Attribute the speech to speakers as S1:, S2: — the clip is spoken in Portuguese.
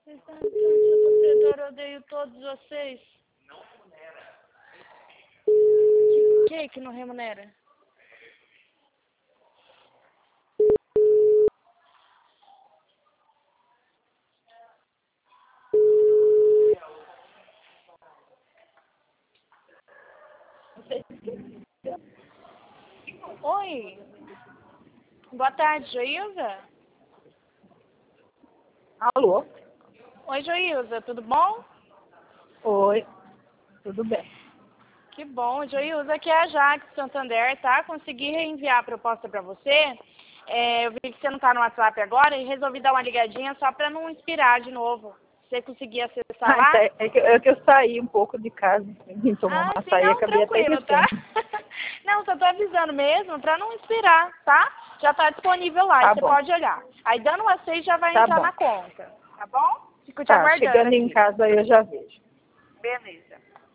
S1: Seu sofredor, eu odeio todos vocês. Não remunera. Que não remunera? Oi. Boa tarde, Joilza.
S2: Alô?
S1: Oi, Joilza, tudo bom?
S2: Oi, tudo bem.
S1: Que bom, Joilza, aqui é a Jaque Santander, tá? Consegui reenviar a proposta pra você. Eu vi que você não tá no WhatsApp agora e resolvi dar uma ligadinha só pra não inspirar de novo. Você conseguir acessar lá?
S2: É que eu saí um pouco de casa, vim tomar um
S1: Sim,
S2: açaí e
S1: não,
S2: acabei até
S1: tranquilo, tá?
S2: esquecendo.
S1: Não, só tô avisando mesmo pra não inspirar, tá? Já tá disponível lá,
S2: Tá
S1: e você
S2: bom.
S1: pode olhar. Aí dando uma 6 já vai
S2: Tá
S1: entrar
S2: bom.
S1: na conta, tá bom? Fico te
S2: Tá,
S1: aguardando
S2: chegando em
S1: aqui.
S2: casa eu já vejo.
S1: Beleza.